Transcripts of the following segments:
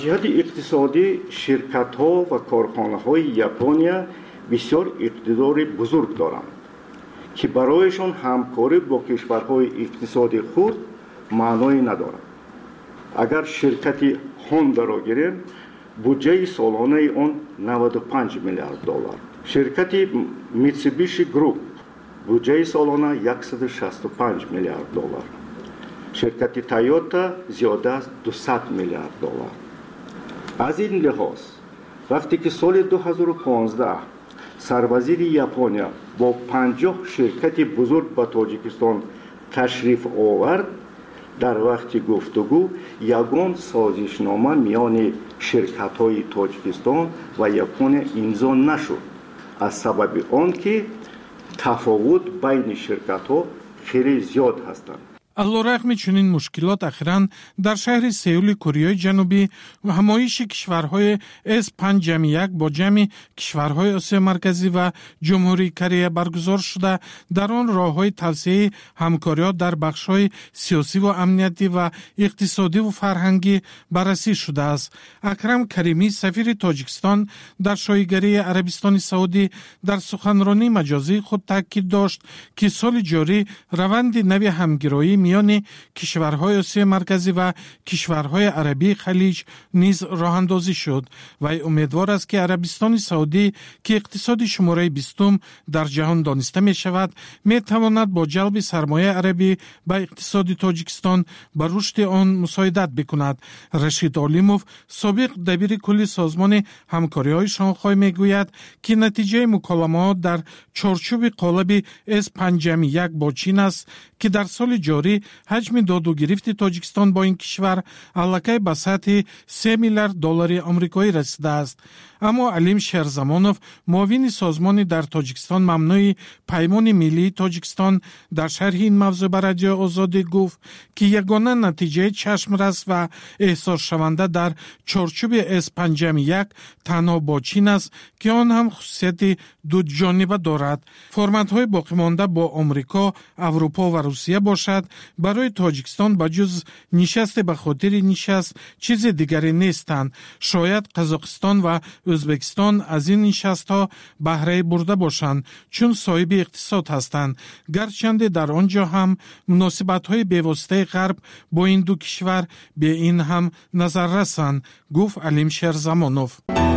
جهت اقتصادی شرکت‌ها و کارخانه‌های ژاپنیا بسیار اقتدار بزرگ دارند که برایشان همکاری با کشورهای اقتصادی خود معنی ندارد. اگر شرکت هوندا را گیریم، بودجه سالانه آن 95 میلیارد دلار. شرکت میتسوبیشی گروپ بودجه سالانه 165 میلیارد دلار. شرکت تویوتا زیاده از 200 میلیارد دلار. از این لحاظ وقتی که سال 2015 سروزیر ژاپنیا با 50 شرکت بزرگ به تاجیکستان تشریف آورد، در وقت گفتگو یگان سازشنامه میان شرکت‌های تاجیکستان و ژاپن امضا نشد، از سبب آنکه تفاوت بین شرکت‌ها خیلی زیاد هستند. علیرغم چنین مشکلات اخیراً در شهر سئول کره جنوبی و همایش کشورهای S5+1 با جمع کشورهای آسیا مرکزی و جمهوری کره برگزار شده، در آن راه‌های توسعه همکاری‌ها در بخش‌های سیاسی و امنیتی و اقتصادی و فرهنگی بررسی شده است. اکرم کریمی سفیر تاجیکستان در شایگری عربستان سعودی در سخنرانی مجازی خود تاکید داشت که سال جاری روند نوی همگرایی میان کشورهای آسیا مرکزی و کشورهای عربی خلیج نیز راه اندازی شد و امیدوار است که عربستان سعودی که اقتصاد شماره 20 در جهان دانسته می شود، می تواند با جلب سرمایه عربی به اقتصاد تاجیکستان به رشد آن مساعدت بکند. رشید علیموف سابق دبیر کل سازمان همکاری های شانگهای می گوید که نتیجه مکالمات در چارچوب قالب S5+1 با چین است که در سال جاری حجم داد و گرفت تاجیکستان با این کشور علاقه به سطح 3 میلیارد دلار آمریکایی رسیده است. اما علیم شهرزمانوف معاون سازمان در تاجیکستان ممنوع پیمان ملی تاجیکستان در شرح این موضوع به رادیو آزادی گفت که یگانه نتیجه چشمرس و احساس شونده در چارچوب S5+1 تنها با چین است که آن هم خصوصیت دو جانبه دارد. فرمت های باقی مانده با آمریکا، اروپا و روسیه باشد، برای تاجیکستان بجز نشست به خاطر نشست چیز دیگری نیستند. شاید قزاقستان و ازبکستان از این نشست ها بهره برده باشند چون صاحب اقتصاد هستند، گرچند در آنجا هم مناسبت های پیوسته غرب با این دو کشور به این هم نظر رسند، گفت علیم شهرزمانوف.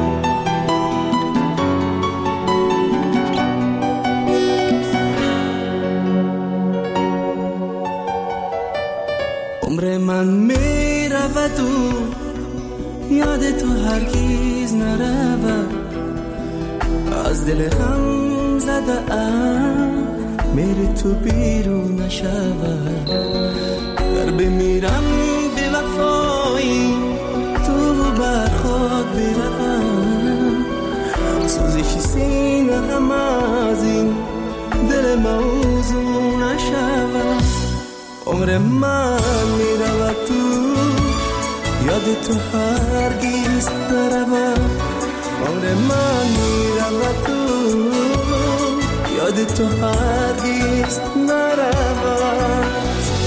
عمر من می رود و یاد تو هرگز نرود، از دل غم زده ام میری تو بیرون نشود. گر بمیرم به وفایی تو بر خود بروم، سوزش سینه غم از این دل موضوع نشود. عمر من می رود تو یاد تو هرگز نرود، عمر من می رود تو یاد تو هرگز نرود.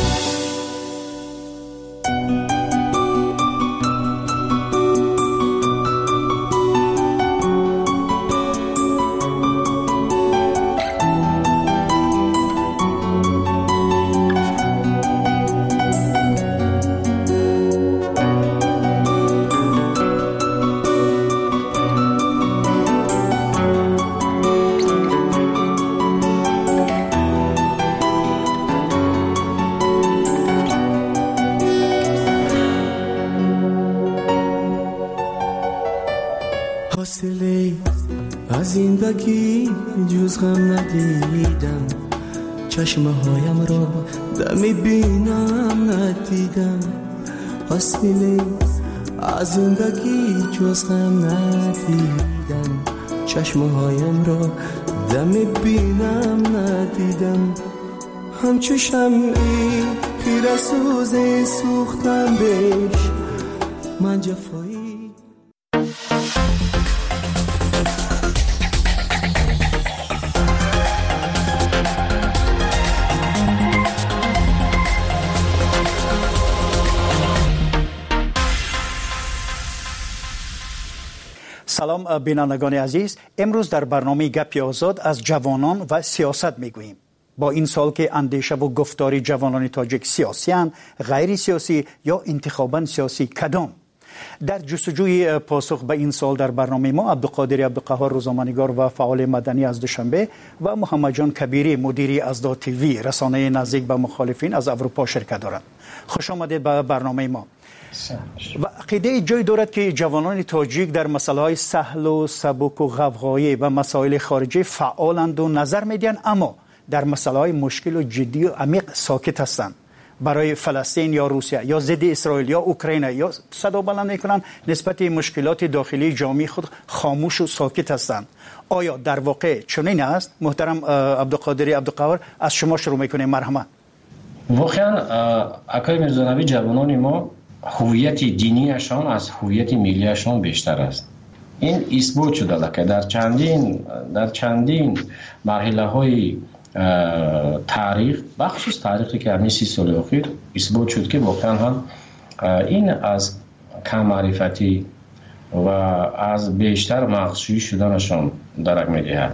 از زندگی جز غم ندیدم، چشمه هایم را دمی بینم ندیدم. حاصله از زندگی جز غم ندیدم، چشمه هایم را دمی بینم ندیدم. همچو شمعی خیره سوزی سوختم بهش من جفایی. سلام بینندگان عزیز، امروز در برنامه گپ آزاد از جوانان و سیاست میگوییم. با این سال که اندیشه و گفتار جوانان تاجیک سیاسیان، غیر سیاسی یا انتخاباً سیاسی کدام؟ در جستجوی پاسخ به این سال در برنامه ما عبدالقادر عبدالقهار روزنامه‌نگار و فعال مدنی از دوشنبه و محمد جان کبیری مدیری ازدا تیوی رسانه نزدیک به مخالفین از اروپا شرکت دارند. خوش آمدید به برنامه ما. و عقیده جای دارد که جوانان تاجیک در مسائل سهل و سبک و غوغایی و مسائل خارجی فعالند و نظر میدن، اما در مسائل مشکل و جدی و عمیق ساکت هستند. برای فلسطین یا روسیه یا ضد اسرائیل یا اوکراین یا صدا بلند میکنن نسبت مشکلات داخلی جامعه خود خاموش و ساکت هستند. آیا در واقع چنین است؟ محترم عبدالقادر عبدالقهار، از شما شروع میکنیم. مرحمت. واقعا اکای میرزانوی جوانان ما هویت دینیشان از هویت ملیشان بیشتر است. این اثبات شده که در چندین مرحله های تاریخ، بخشش تاریخی که همین 30 سال اخیر اثبات شد که واقعا هم این از کم معرفتی و از بیشتر مغزشویی شدنشان درک می‌دهد.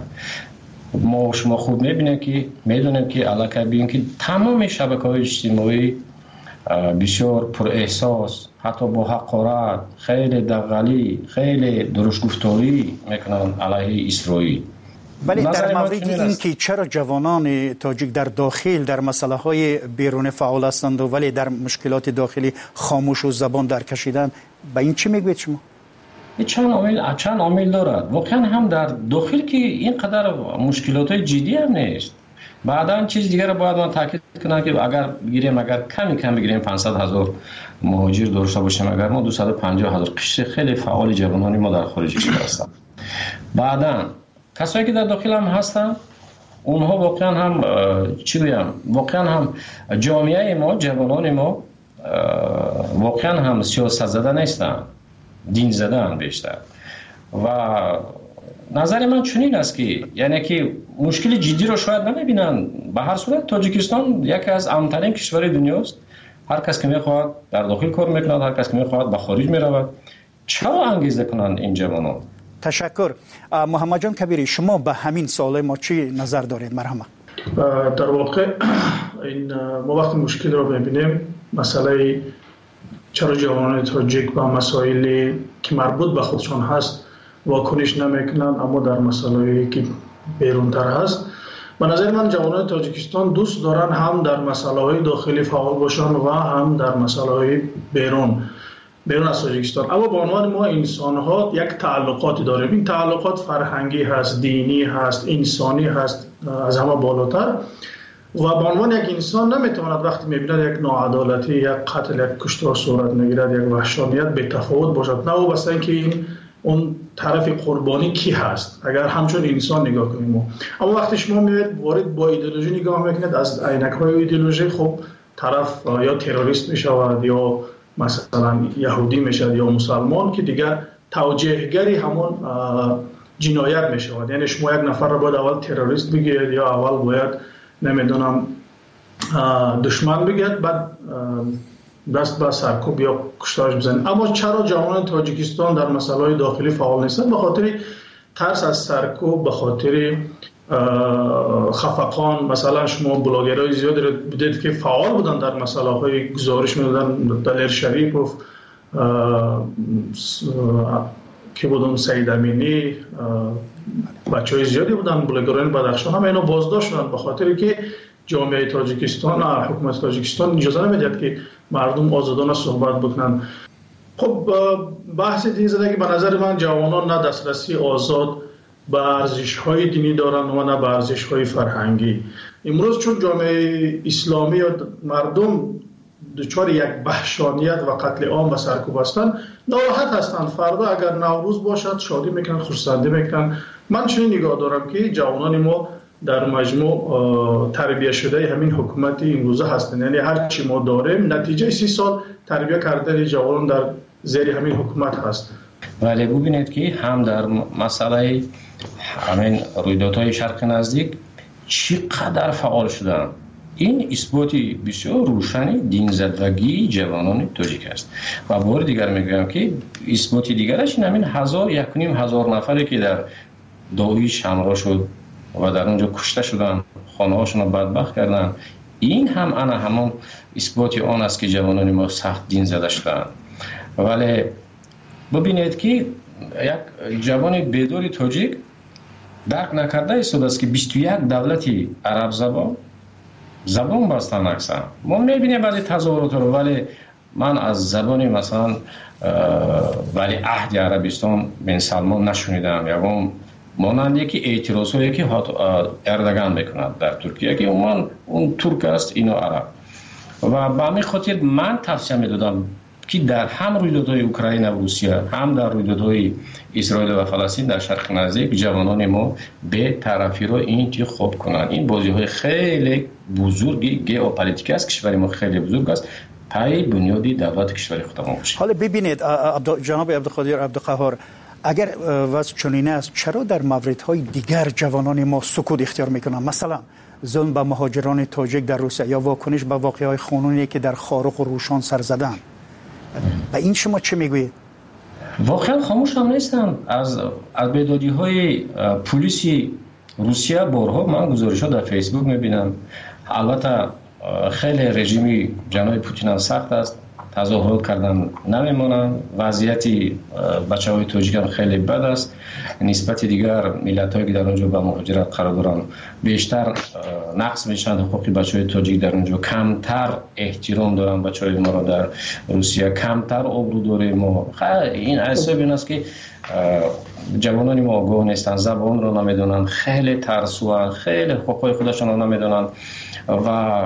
شما خوب میدونیم که علاقه بین که تمام شبکه‌های اجتماعی بسیار پر احساس، حتی با حقارت، خیلی دغلی، خیلی درشت گفتاری میکنن علیه اسرائیل. ولی در مورد این که چرا جوانان تاجیک در داخل در مسئله های بیرون فعال هستند و ولی در مشکلات داخلی خاموش و زبان در کشیدن، به این چی میگوید شما؟ چند عامل دارد. واقعا هم در داخل که اینقدر مشکلات جدی هم نیست. بعداً چیز دیگر رو باید من تاکید کنم که اگر کمی بگیریم 500,000 مهاجر داشته باشیم، اگر ما 250,000 قشر خیلی فعال جوانانی ما در خارج کشور هستند. بعداً کسایی که در داخل هم هستن، اونها واقعا هم واقعا هم جامعه ما، جوانان ما واقعا هم سیاست زده نیستن، دین زدن بیشتر. و نظر من چنین است که یعنی که مشکل جدی رو شاید نمیبینن. به هر صورت تاجیکستان یکی از امن‌ترین کشور دنیاست. هر کس که میخواد در داخل کار میکنه، هر کس که میخواد به خارج میرود. چرا انگیزه کنن این جوانان؟ تشکر. محمد جان کبیری، شما به همین سوال ما چی نظر دارید؟ مرحمت. در واقع این ما وقتی مشکل رو ببینیم، مسئله چرا جوانان تاجیک با مسائلی که مربوط به خودشان هست واکنش نمیکنن، اما در مسائلی که بیرونتر هست، به نظر من جوانان تاجیکستان دوست دارن هم در مسائل داخلی فعال باشن و هم در مسائل بیرون از تاجیکستان. اما به عنوان ما انسان ها یک تعلقاتی داریم. این تعلقات فرهنگی هست، دینی هست، انسانی هست، از همه بالاتر. و به عنوان یک انسان نمیتواند وقتی میبیند یک ناعدالتی، یک قتل، یک کشتار صورت میگیرد، یک وحشانیت به تفاوت باشد، نه وابسته اینکه این اون طرف قربانی کی هست، اگر همچون انسان نگاه کنیم. اما وقتی شما میاد وارد با ایدئولوژی نگاه میکنید، از عینک‌های ایدئولوژی، خب طرف یا تروریست میشود یا مثلا یهودی میشد یا مسلمان، که دیگر توجیهگری همون جنایت میشود. یعنی شما یک نفر رو باید اول تروریست بگید یا اول باید نمیدونم دشمن بگید، بعد دست به سرکوب یا کشتارش بزنید. اما چرا جوانان تاجیکستان در مسائل داخلی فعال نیستند؟ به خاطر ترس از سرکوب، به خاطر خفقان. مثلا شما بلاگرای زیادی رو دیدید که فعال بودن در مسائل های گزارش میدادن، دلیر شریف که بودن، سید امینی، بچهای زیادی بودن، بلاگران بدخشان، همه اینا بازداشت شدن به خاطر که جامعه تاجیکستان، حکومت تاجیکستان اجازه نمیداد که مردم آزادانه صحبت بکنن. خب بحث دین زده که به نظر من جوانان نه دسترسی آزاد به ارزش‌های دینی دارن و نه به ارزش‌های فرهنگی. امروز چون جامعه اسلامی و مردم دچار یک وحشانیت و قتل عام و سرکوب هستند، ناراحت هستند. فردا اگر نوروز باشد شادی میکنن، خرسندی میکنن. من چنین نگاه دارم که جوانان ما در مجموع تربیت شده همین حکومت امروزه هستند. یعنی هر چی ما داریم نتیجه 30 سال تربیت کردن جوانان در زیر همین حکومت هست. ولی ببینید که هم در مسئله همین رویدادهای شرق نزدیک چقدر فعال شدن. این اثباتی بسیار روشنی دین زدگی جوانان تاجیک است. و بار دیگر میگویم که اثباتی دیگرش این همین 1,500 نفری که در داعش شمرا شد و در اونجا کشته شدن، خانه هاشون رو بدبخت کردن، این هم انا همون اثباتی آن است که جوانان ما سخت دین زده شدن. ولی ببینید که یک جوان بیدار تاجیک درک نکرده ایستاد است که 21 دولتی عرب زبان بستن اکثر. ما میبینیم بعضی تظاهرات رو، ولی من از زبان مثلا ولی عهد عربستان بن سلمان نشنیدم، یا مانند یکی اعتراض هایی که اردوغان میکند در ترکیه که اون ترک است، اینا عرب. و به همین خاطر من توصیه میدادم که در هم رویدادهای اوکراین و روسیه، هم در رویدادهای اسرائیل و فلسطین در شرق نزدیک، جوانان ما به طرفی رو این خوب کنند. این بازی های خیلی بزرگی ژئوپلیتیک است، کشور ما خیلی بزرگ است، پای بنیادی دولت کشور خود ما باشه. حالا ببینید جناب عبدالقادر عبدالقهار، اگر وضع چنین است، چرا در موردهای دیگر جوانان ما سکوت اختیار میکنند؟ مثلا ظلم به مهاجران تاجیک در روسیه یا واکنش به واقعه‌های خونینی که در خارق و روشان سر زدن، و این شما چه میگویید؟ واقعا خاموش هم نیستن. از بیدادی‌های پلیسی روسیه بارها من گزارش‌ها در فیسبوک میبینم. البته خیلی رژیمی جناب پوتین هم سخت است، تظاهرات کردن نمیمونن. وضعیتی بچه‌های تاجیک هم خیلی بد است. نسبت دیگر ملت‌هایی که در اونجا با مهاجرت قرار دارن بیشتر نقص میشن. حقوق بچه‌های تاجیک در اونجا کمتر احترام دارن. بچه‌های ما را در روسیه کمتر آبرو داره. ما این حساب این است که جوانان ما آگاه نیستن، زبان رو نمیدونن، خیلی ترسوان، خیلی حقوق خودشون رو نمیدونن. و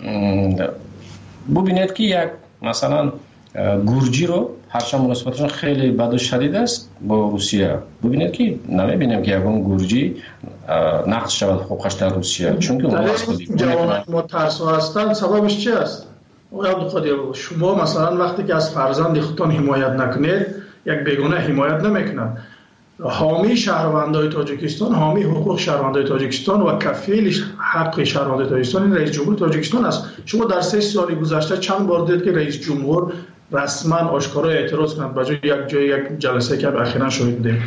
ببینید که یک مثلا گورجی رو هرچند مناسبتشون خیلی بد و شدید است با روسیه، ببینید که نمیبینیم که یکون گورجی نقض شود حقوقش در روسیه، چون که اون جوانان ما ترسو هستند. سببش چی است؟ شما مثلا وقتی که از فرزند خودتان حمایت نکنید، یک بیگانه حمایت نمیکنند. حامی شهروندای تاجیکستان، حامی حقوق شهروندای تاجیکستان و کفیل حق شهروندای تاجیکستان رئیس جمهور تاجیکستان است. شما در 3 سال گذشته چند بار دید که رئیس جمهور رسما آشکارا اعتراض کنند به جای یک جلسه که اخیراً شاهد بودیم؟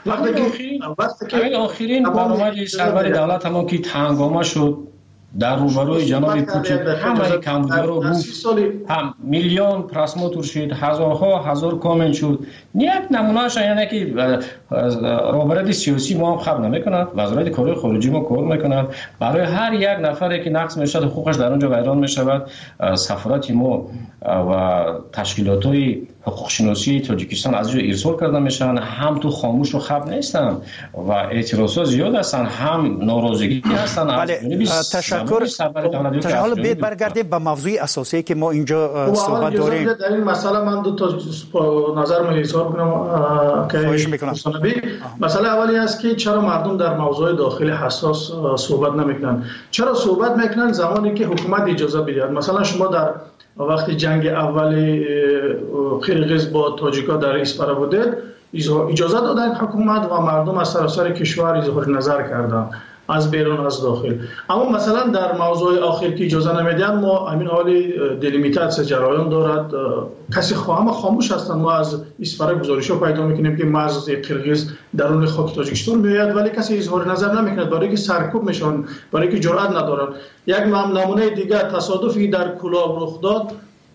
وقتی که آخرین برنامه سرور دولت هم که هنگامه شد در روبروی جناب پوتین، همه کمبودها رو هم میلیون پرسموتر شد، هزار کامنت شد. یک نمونهش یعنی که روابط سیاسی ما هم خبر نمیکنند، وزارت کار خارجی ما کار میکنند، برای هر یک نفری که نقض میشد حقوقش در اونجا ویران میشود. سفارت ما و تشکیلات‌های حقوق شناسی تاجیکستان از اونجا ارسال کرده میشن. هم تو خاموش و خبر نیستن و اعتراضات زیاد هستن، هم ناراضگی هستن. بله، تشکر. حالا بیاید برگردیم به موضوع اساسی که ما اینجا صحبت داریم. در این مسئله من دو تا نظر من اظهار کنم که مسئله اولی است که چرا مردم در موضوع داخلی حساس صحبت نمیکنن؟ چرا صحبت میکنن زمانی که حکومت اجازه بده؟ مثلا شما در وقتی جنگ اولی قرقیز با تاجیکا در اسپارا بودید، اجازه دادن حکومت و مردم از سراسر کشور اظهار نظر کردند، از بیرون از داخل. اما مثلا در موضوع آخر که اجازه نمیدن، ما همین حالی دلیمیتاسیون جریان دارد، کسی همه خاموش هستند. ما از اسپارا گزارش‌ها پیدا میکنیم که مرز قرقیز درون خاک تاجیکستان میاد، ولی کسی اظهار نظر نمیکنه، برای که سرکوب میشن، برای که جرأت ندارن. یک نمونه دیگه تصادفی در کلاب رخ داد.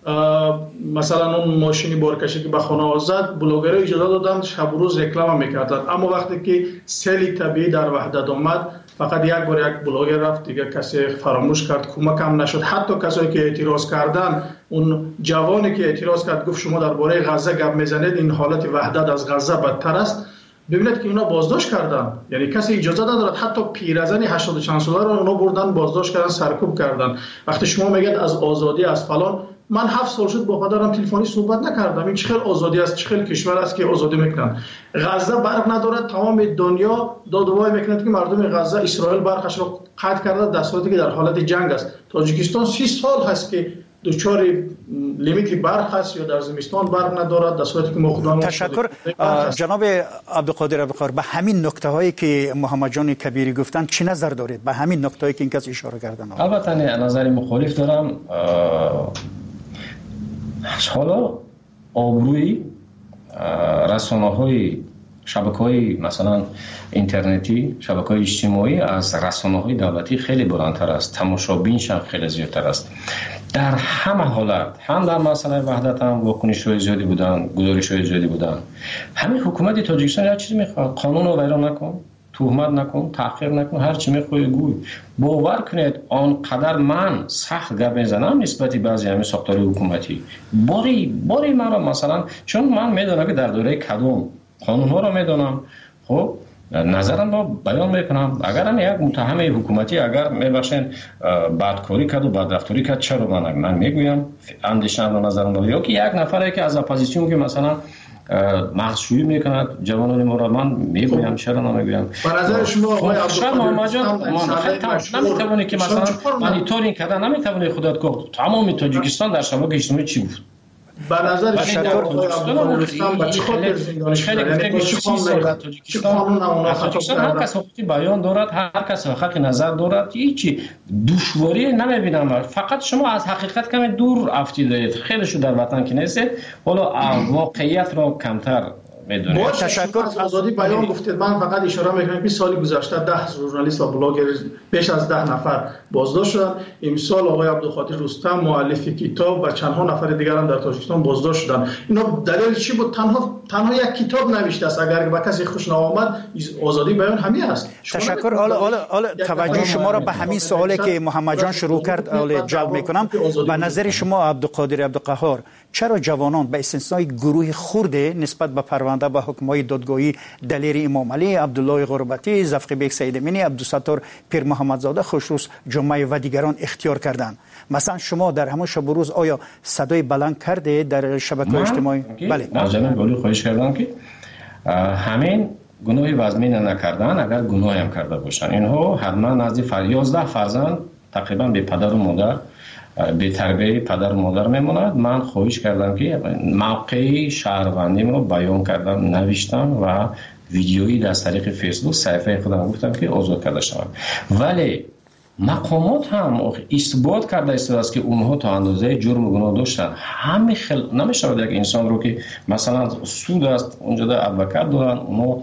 مثلا اون ماشین بارکشی که به خانه زد، بلوگرها اجازه دادن شب و روز رکلام میکردن، اما وقتی که سیل طبیعی در وحدت آمد، فقط یک بار یک بلاگر رفت، دیگه کسی فراموش کرد، کمک هم نشد. حتی کسایی که اعتراض کردن، اون جوانی که اعتراض کرد گفت شما درباره غزه گپ میزنید، این حالت وحدت از غزه بدتر است. ببینید که اونا بازداشت کردن، یعنی کسی اجازه ندارد. حتی پیرزن 80 چند ساله رو اونا بردن بازداشت کردن، سرکوب کردن. وقتی شما میگید از آزادی از فلان، من 7 سال شد با پدرم تلفنی صحبت نکردم. این چه خیلی آزادی است، چه خیلی کشور است که آزادی میکنن. غزه برق ندارد، تمام دنیا دادوای میکنند که مردم غزه، اسرائیل برقش رو قطع کرده در صورتی که در حالت جنگ است. تاجیکستان 30 سال هست که دچار لیمیت برق هست یا در زمستان برق ندارد، در صورتی که ما خودمون. تشکر جناب عبدالقادر عبدالقهار. به همین نکته هایی که محمد جان کبیری گفتن چی نظر دارید؟ به همین نکته هایی که این کس اشاره کردن. البته نظر مخالف دارم. حالا آبروی رسانه‌های شبکه‌های مثلا اینترنتی، شبکه‌های اجتماعی از رسانه‌های دولتی خیلی بلندتر است، تماشابینش هم خیلی زیادتر است. در همه حالت، هم در مسئله وحدت هم واکنش‌های زیادی بودن، گزارش‌های زیادی بودن. همین حکومت تاجیکستان هر چیزی می‌خواد، قانون رو ویران نکن، تهمت نکن، تحقیر نکن، هر چی می‌خوای گوی. باور کنید آنقدر من سخت گپ میزنم نسبت بعضی همین ساختار حکومتی. باری مرا مثلا چون من میدونم که در دوره کدوم قانون ها رو میدونم، خب نظرم رو بیان میکنم. اگر هم یک متهم حکومتی اگر میبخشین بدکاری کرد و بدرفتاری کرد، چرا من میگویم اندیشم رو نظرم رو، یا که یک نفره که از اپوزیسیون که مثلا مغزشویی میکند جوانان ما را، من میگویم چرا نمیگویم. به نظر شما آقای عبدالقادر نمیتونی که مثلا مانیتورینگ کردن، نمیتونی خودت گفت تمام تاجیکستان در شبکه اجتماعی چی بود؟ به نظر تاجیکستان به چه خاطر زندانی شده؟ چه قانون تاجیکستان هر کس حقوقی بیان دارد، هر کس حق نظر دارد، هیچی دشواری نمیبینم. فقط شما از حقیقت کمی دور افتیدید، خیلی شو در وطن که نیست، حالا واقعیت را کمتر میدونید. با تشکر از آزادی بیان گفتید. من فقط اشاره میکنم که سال گذشته 10 ژورنالیست و بلاگر بیش از 10 نفر بازداشت شدند. امسال آقای عبدالقادر رستم مؤلف کتاب و چندها نفر دیگر هم در تاجیکستان بازداشت شدند. اینا دلیل چی بود؟ تنها یک کتاب نوشته است. اگر به کسی خوش نآمد آزادی بیان همین است. تشکر. حالا توجه شما را به همین سوالی که محمد جان شروع کرد جلب میکنم. به نظر شما عبدالقادر عبدالقهار چرا جوانان به استثنای گروه خرده نسبت به پرونده به حکم‌های دادگاهی دلیر امام علی، عبدالله غربتی، زفقی بیگ سید امینی، عبدالستار پیر محمدزاده، خوشروز جمعه و دیگران اختیار کردند؟ مثلا شما در همون شب و روز آیا صدای بلند کرده در شبکه‌های اجتماعی؟ بله. از جناب عالی خواهش کردم که همین گناهی وزمین نکردن، اگر گناهی هم کرده باشن، اینها حتما نزدیک 11 فرزند تقریبا به پدر و مادر، به تربیه پدر و مادر میموند. من خواهش کردم که موقع شهروندیم رو بیان کردم، نوشتم و ویدیویی در طریق فیسبوک صفحه خودم گفتم که آزاد کرده شوند. ولی مقامات هم اثبات کرده است که اونها تا اندازه جرم و گناه داشتن. همه نمیشه یک انسان رو که مثلا سود است اونجا در ادوکات دارن، اونها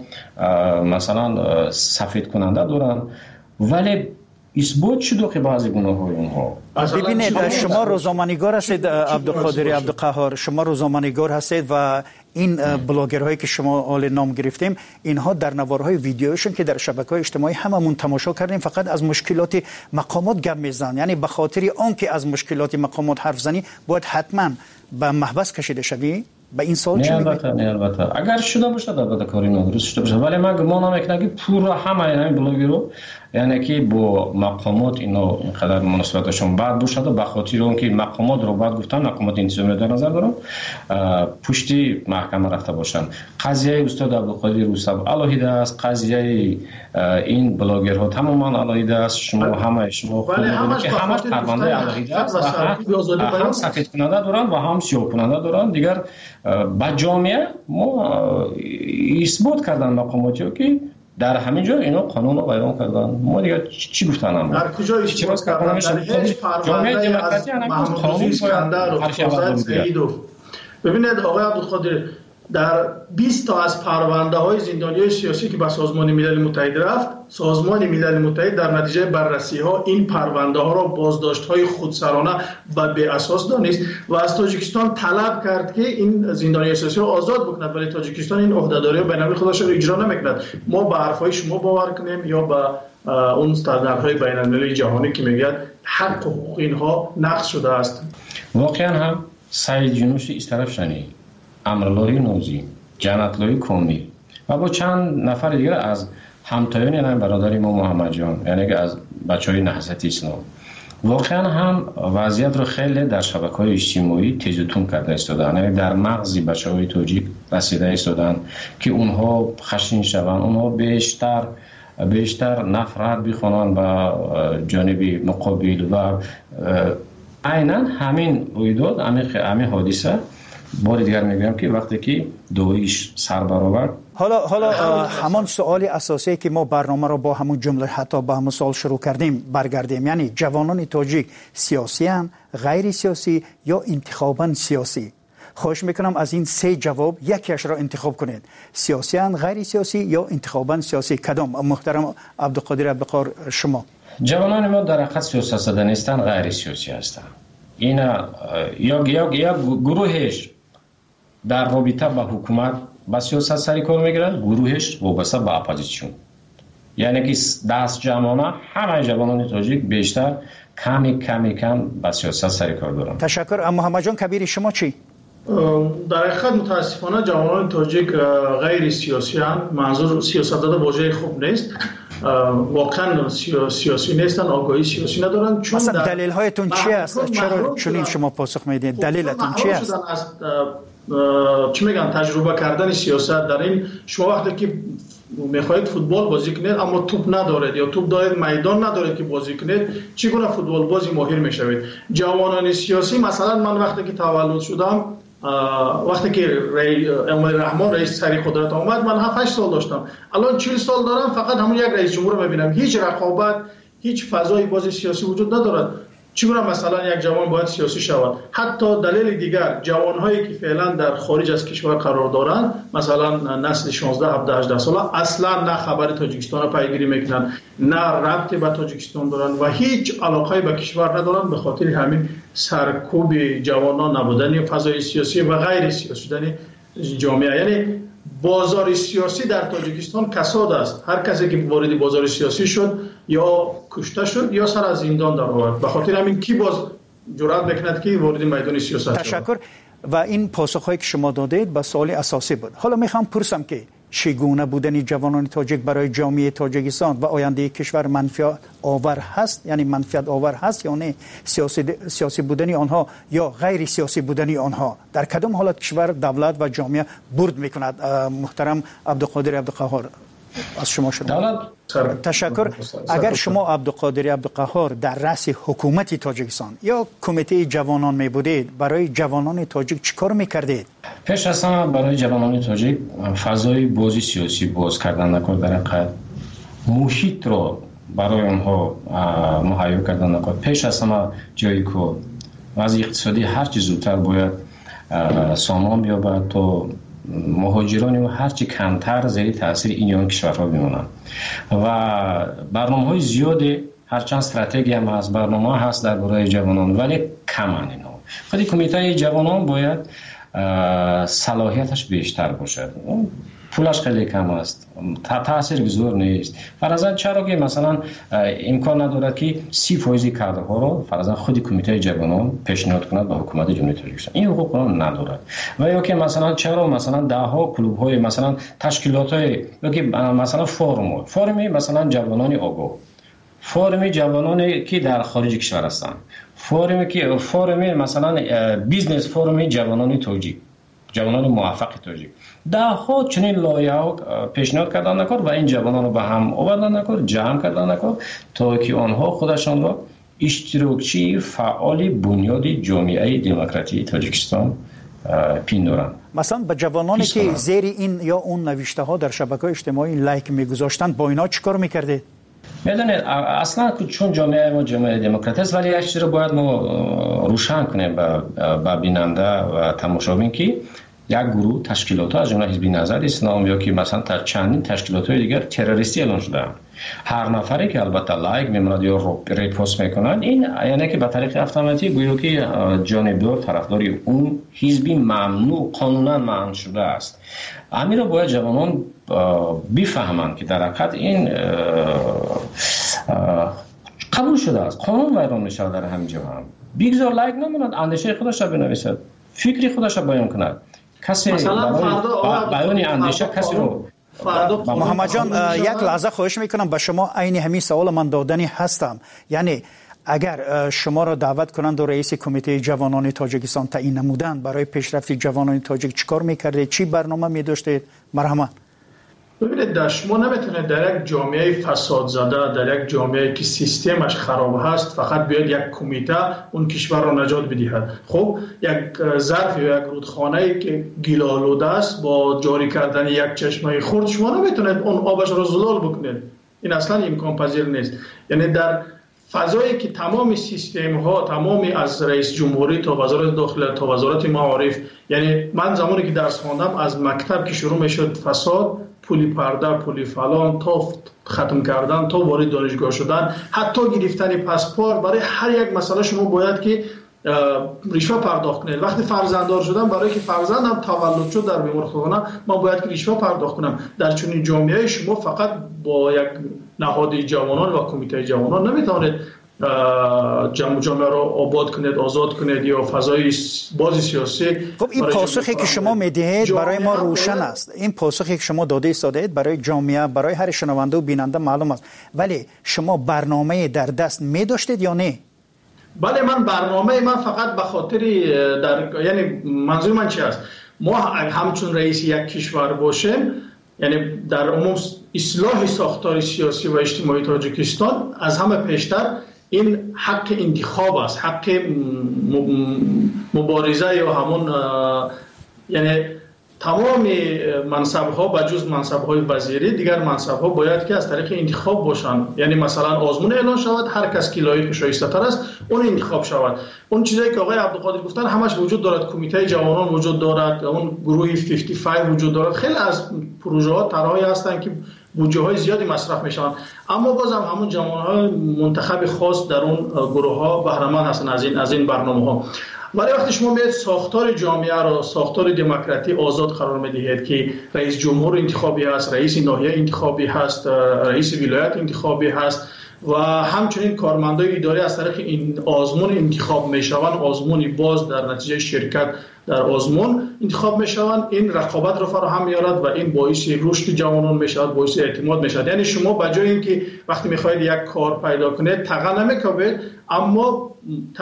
مثلا سفید کننده دارن، ولی اثبات شده که بعضی گناه‌های اونها. ببینید شما روزنامه‌نگار هستید عبدالقادر عبدالقهار، شما روزنامه‌نگار هستید و این بلاگرهایی که شما حال نام گرفتیم اینها در نوارهای ویدیوشون که در شبکه‌های اجتماعی هممون تماشا کردیم فقط از مشکلات مقامات گپ میزنن. یعنی به خاطر آنکه از مشکلات مقامات حرف زنی باید حتما به محبس کشیده شوی. به این سوال چی میگید؟ نه البته اگر شده باشه البته کاری نادرست شده باشه، ولی من گمان میکنم که پورا همه بلاگرها یعنی که با مقامات اینا اینقدر مناسبتشون بد باشه، به خاطر اونکه مقامات رو بعد گفتن، مقامات انتظامی در نظر دارم پشتی محکمه رفته باشن. قضیه استاد عبدالقادر رستم علیه است، قضیه این بلاگرها تماما علیه است. شما همه خودتون که همش پرونده علیه است و هم سفید کننده دارن و هم سیاه کننده دارن. دیگر با جامعه ما اثبات کردن مقاماتی که در همین جا اینا قانون رو بیان کردن. ما دیگه چی گفتن هم در کجا اثبات کردن؟ در هیچ پرونده از محمود اسکندر و فرزاد سعیدوف. ببینید آقای عبدالقادر، در 20 تا از پرونده های زندانیای سیاسی که به سازمان ملل متحد رفت، سازمان ملل متحد در نتیجه بررسی ها این پرونده ها را بازداشت های خودسرانه و بی اساس دانست و از تاجیکستان طلب کرد که این زندانیای سیاسی را آزاد بکند، ولی تاجیکستان این عهدهداری بین‌المللی خودش را اجرا نمیکند. ما به حرفای شما باور کنیم یا به اون استانداردهای بین‌المللی جهانی که میگه حق و حقوق اینها نقض شده است؟ واقعا هم سعید یونس استرافشانی، امرالله نوزی، جنت‌الله کامی و با چند نفر دیگر از همتایان یعنی برادر ما محمد جان، یعنی که از بچهای نهضت اسلام، واقعا هم وضعیت رو خیلی در شبکه‌های اجتماعی تیز و تون کرده استادن. یعنی در مغز بچه‌های تاجیک رسیده استادن که اونها خشن شوند، اونها بیشتر نفرت بخوانند به جانب مقابل و عیناً همین رویداد، همین حادثه بار دیگر میگم که وقتی که دویش سر برآورد. حالا همان سوال اساسی که ما برنامه رو با همون جمله حتی با همون سوال شروع کردیم برگردیم، یعنی جوانان تاجیک سیاسی هستند، غیر سیاسی یا انتخاباً سیاسی؟ خواهش میکنم از این سه جواب یکیش را انتخاب کنید. سیاسی هستند، غیر سیاسی یا انتخاباً سیاسی؟ کدام؟ محترم عبدالقادر عبدالقهار شما. جوانان ما در حقیقت سیاست زده نیستند، غیر سیاسی هستند. اینا یا گروهش در رابطه با حکومت با سیاست سری کار میگیرن، گروهش وابسته به اپوزیسیون. یعنی که دست جمعانه همه جوانان تاجیک بیشتر کم با سیاست سری کار دارن. تشکر. اما محمد جان کبیر شما چی؟ در حقیقت متاسفانه جوانان تاجیک غیر سیاسی هستند. منظور سیاست داده واژه خوب نیست، واقعا سیاسی نیستن، آگاهی سیاسی ندارن. چون مثلا دلیل هایتون چی است؟ چرا چنین شما پاسخ میدید؟ دلیلتون چی است؟ چی میگن تجربه کردن سیاست در این شما وقتی که میخواهید فوتبال بازی کنید اما توپ ندارید یا توپ دارید میدان ندارید که بازی کنید، چگونه فوتبال بازی ماهر میشوید؟ جوانان سیاسی مثلا من وقتی که تولد شدم، وقتی که امام رحمان رئیس سری قدرت آمد، من 7-8 سال داشتم. الان 40 سال دارم، فقط همون یک رئیس جمهور رو میبینم. هیچ رقابت، هیچ فضای بازی سیاسی وجود ندارد. چگونه مثلا یک جوان باید سیاسی شود؟ حتی دلیل دیگر، جوانهایی که فعلا در خارج از کشور قرار دارند، مثلا نسل 16 17 18 ساله، اصلا نه خبر تاجیکستان را پیگیری میکنن، نه ربطی به تاجیکستان دارن و هیچ علاقه به کشور ندارن، به خاطر همین سرکوب جوانان نبودن فضای سیاسی و غیر سیاسی شدن جامعه. یعنی بازار سیاسی در تاجیکستان کساد است. هر کسی که وارد بازار سیاسی شد یا کشته شد یا سر از زندان در آورد. به خاطر همین کی باز جرأت میکند که وارد میدان سیاست شود؟ تشکر. و این پاسخهایی که شما دادید به سوال اساسی بود. حالا میخوام پرسم که چگونه بودن جوانان تاجیک برای جامعه تاجیکستان و آینده کشور منفعت آور هست؟ یعنی منفعت آور هست یا نه؟ سیاسی بودن آنها یا غیر سیاسی بودن آنها در کدام حالت کشور، دولت و جامعه برد میکند؟ محترم عبدالقادر عبدالقهار از شما شروع. تشکر. اگر شما عبدالقادر عبدالقهار در رأس حکومت تاجیکستان یا کمیته جوانان می بودید، برای جوانان تاجیک چیکار میکردید؟ پیش از همه برای جوانان تاجیک فضای بازی سیاسی باز کردن نکرد، در حقیقت محیط رو برای آنها مهیا کردن نکرد. پیش از همه جایی که وضع اقتصادی هر چه زودتر باید سامان بیابد تا مهاجرانی و هرچی کمتر زیر تاثیر این کشورها بمونن. و برنامه‌های زیاده، هرچند استراتژی هم هست، برنامه هست در برای جوانان، ولی کمن اینا. خود کمیته جوانان باید صلاحیتش بیشتر باشد. پولش خیلی کم است، تاثیرگذار نیست. فرضاً چرا که مثلا امکان ندارد که 30% کادرها رو فرضاً خود کمیته جوانان پیشنهاد کند به حکومت جمهوری تاجیکستان؟ این حقوق رو ندارد. و یا که مثلا چرا مثلا ده ها کلوب های مثلا تشکیلات های یا که مثلا فورمی مثلا جوانان آگاه، فورمی جوانانی که در خارج کشور هستند، فورمی مثلا بیزنس فورمی جوانان تاجیک، جوانان موفق تاجیک، ده ها چنین لایحه پیشنهاد کردن نکرد و این جوانان رو به هم آوردن نکرد، جمع کردن نکرد تا که آنها خودشان را اشتراکچی فعال بنیاد جامعه دموکراتیک تاجیکستان پیندارن. مثلا به جوانانی که زیر این یا اون نوشته ها در شبکه‌های اجتماعی لایک میگذاشتند، با اینا چیکار میکردید؟ میدونید اصلا چون جامعه ما جامعه دموکرات است، ولی یک چیز رو باید ما روشن کنیم به بیننده و تماشابین که یک گروه تشکیلات از جمله حزب نهضت اسلام یا که مثلا چندین تشکیلات‌های دیگر تروریستی اعلام شده‌اند. هر نفری که البته لایک می‌موند یا ریپوست می‌کنند، این یعنی که به طریق اتوماتیک گویا که جانبدار طرفدار اون حزبی ممنوع قانونا منع شده است. همین رو باید جوانان بفهمند که در حقیقت این قبول شده است، قانون ویران می‌شود در همین جا هم. بگذار لایک نموند، اندیشه خودش را بنویسد، فکری خودش را بیان کند. کسی بیان اندیشه کسی رو محمد جان یک لحظه خواهش میکنم به شما عین همین سوال من دادنی هستم. یعنی اگر شما را دعوت کنند و رئیس کمیته جوانان تاجیکستان تعیین نمودند، برای پیشرفت جوانان تاجیک چیکار میکردید؟ چی برنامه می‌داشتید؟ مرحمت. ببینید شما نمیتونید در یک جامعه فساد زده، در یک جامعه که سیستمش خراب هست فقط بیاید یک کمیته اون کشور را نجات بدهد. خب یک ظرف یا یک رودخانه که گیل‌آلوده است با جاری کردن یک چشمه خرد شما نمیتونید اون آبش را زلال بکنید. این اصلا امکان پذیر نیست. یعنی در فضایی که تمام سیستم ها، تمامی از رئیس جمهوری تا وزارت داخله تا وزارت معارف، یعنی من زمانی که درس خواندم از مکتب که شروع میشد فساد، پولی پرده، پولی فلان تا ختم کردن تا وارد دانشگاه شدن، حتی گرفتن پاسپورت، برای هر یک مسئله شما باید که رشوه پرداخت کنید. وقتی فرزنددار شدم برای که فرزندم تولد شد در بیمارستان من باید که رشوه پرداخت کنم. در چنین جامعه شما فقط با یک نهاد جوانان و کمیته جوانان نمیتونید جامعه را آباد کنید، آزاد کنید یا فضای بازی سیاسی. خب این پاسخی که شما میدهید برای ما روشن است. این پاسخی که شما داده ایستادید برای جامعه، برای هر شنونده و بیننده معلوم است. ولی شما برنامه در دست می داشتید یا نه؟ بله، من فقط به خاطر یعنی منظور من چی است؟ ما همچون رئیس یک کشور باشیم، یعنی در عموم اصلاح ساختار سیاسی و اجتماعی تاجیکستان از همه پیشتر این حق انتخاب است، حق مبارزه یا همون، یعنی تمام منصب ها بجز منصب های وزیری دیگر منصب ها باید که از طریق انتخاب باشند. یعنی مثلا آزمون اعلان شود، هر کس که لایق و شایسته تر است اون انتخاب شود. اون چیزایی که آقای عبدالقادر گفتن همش وجود دارد. کمیته جوانان وجود دارد، اون گروه 55 وجود دارد. خیلی از پروژه ها طرحی هستند که بودجه های زیادی مصرف میشن، اما بازم همون جوان های منتخب خاص در اون گروه ها بهره مند هستند از این برنامه ها. ولی وقتی شما میاد ساختار جامعه را ساختار دموکراتی آزاد قرار میدهید که رئیس جمهور انتخابی هست، رئیس ناحیه انتخابی هست، رئیس ولایت انتخابی هست و همچنین کارمندای اداری از طریق این آزمون انتخاب میشوند، آزمونی باز در نتیجه شرکت در آزمون انتخاب میشوند. این رقابت رو فراهم میارد و این باعث رشد جوانان میشود، باعث اعتماد میشود. یعنی شما بجای اینکه وقتی میخواید یک کار پیدا کنید تقا نمیکنید، اما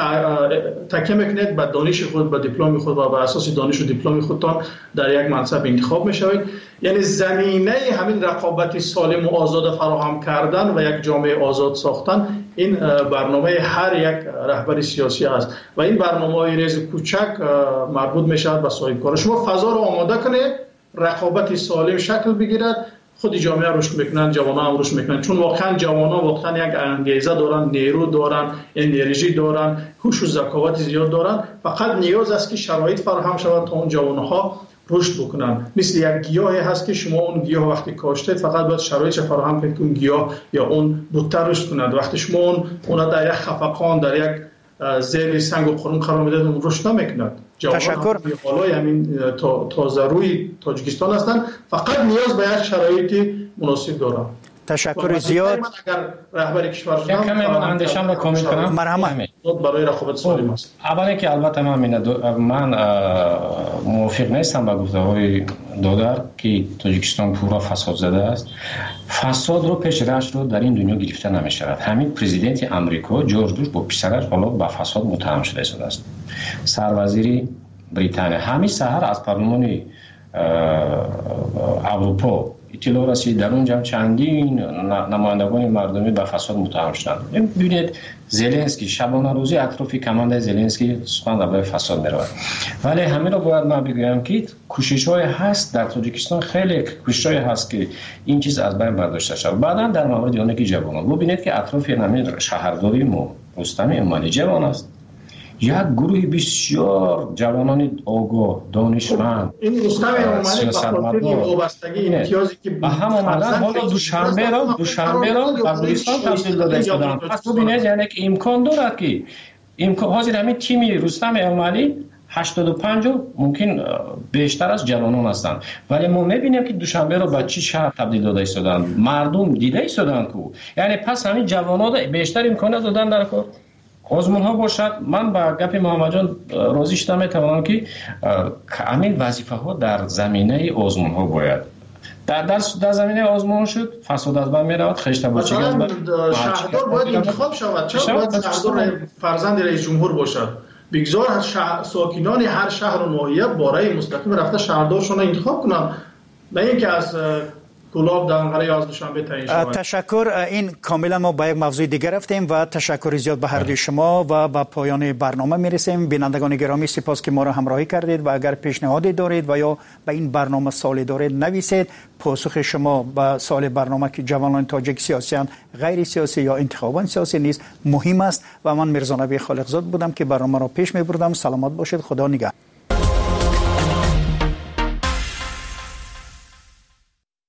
تکیه میکنید به دانش خود، به دیپلم خود و به اساس دانش و دیپلم خودتان در یک منصب انتخاب میشوید. یعنی زمینه همین رقابت سالم و آزاد فراهم کردن و یک جامعه آزاد ساختن این برنامه هر یک رهبر سیاسی است و این برنامه‌های ریز کوچک مربوط میشود به صاحب کار. شما فضا رو آماده کنید، رقابت سالم شکل بگیرد، خود جامعه رشد میکنن، جوانان هم رشد میکنن، چون واقعا جوانان واقعا یک انگیزه دارن، نیرو دارن، انرژی دارن، هوش و ذکاوت زیاد دارن. فقط نیاز است که شرایط فراهم شود تا اون جوانها رشد بکنن. مثل یک گیاهی هست که شما اون گیاه وقتی کاشتید فقط باید شرایط فراهم کنید که اون گیاه یا اون بوته رشد کند. وقتی شما اون در یک خفقان، در یک زیر سنگ و قرون قرار میدید اون رشد نمیکند. تشکر. بالای همین تازه روی تاجیکستان هستند، فقط نیاز به یک شرایط مناسب دارند. تشکر زیاد. من اگر رهبر کشور شدم کمی من اندیشم را کامل کنم. مرحبا. برای رقابت سالم است. اولی که البته من موافق نیستم با گفته‌های دادر که تاجیکستان پورا فساد زده است. فساد رو پیش رش رو در این دنیا گرفته نمی‌شود. همین پرزیدنت آمریکا جورج بوش با پسرش حالا با فساد متهم شده است. سروزیری بریتانیا همین سحر از پارلمان اروپا اطلاع رسید در اونجا چندین نمایندگان مردمی به فساد متهم شدند. ببینید زلنسکی شبانه روزی اطراف کمانده زلنسکی سخن درباره فساد می‌رود. ولی همین رو باید من بگویم که کوشش‌های هست در تاجیکستان، خیلی کوشش‌های هست که این چیز از بین برداشته شود. بعداً در مورد یانکی جوانان ببینید که اطراف همین شهرداری ما رستم امالی جوان است. یک گروه بسیار جوانان آگاه، دانشمند، این رستم امالی با خاطر وابستگی امتیازی که به هم آمدن حالا دوشنبه را به گلستان تبدیل داده شدن. پس ببینید یعنی که امکان دارد که حاضر همین تیمی رستم امالی 85 ممکن بیشتر از جوانان هستند، ولی ما میبینیم که دوشنبه را به چی شهر تبدیل داده شدن، مردم دیده شدن که یعنی پس همین جوانان بیشتر امکانات دادن در کار آزمون ها باشد. من با گپ محمد جان راضی شدم، میتوانم که همین وظیفه ها در زمینه آزمون ها باید در زمینه آزمون شد، فساد از بین میرود، خشت بچگی از بین شهردار باید انتخاب شود. چرا باید شهردار فرزند رئیس جمهور باشد؟ بگذار ساکنان هر شهر و ناحیه برای مستقیم رفته شهردارشون انتخاب کنن، نه اینکه از گلاب در انقره 11 شنبه تعیین شود. تشکر. این کاملا ما با یک موضوع دیگر رفتیم و تشکر زیاد به هر دوی شما و به پایان برنامه میرسیم. بینندگان گرامی سپاس که ما را همراهی کردید و اگر پیشنهادی دارید و یا به این برنامه سوالی دارید نویسید. پاسخ شما به سوال برنامه که جوانان تاجیک سیاسیان غیر سیاسی یا انتخابات سیاسی نیست مهم است و من میرزا نبی خالقزاد بودم که برنامه را پیش میبردم. سلامت باشید. خدا نگهدار.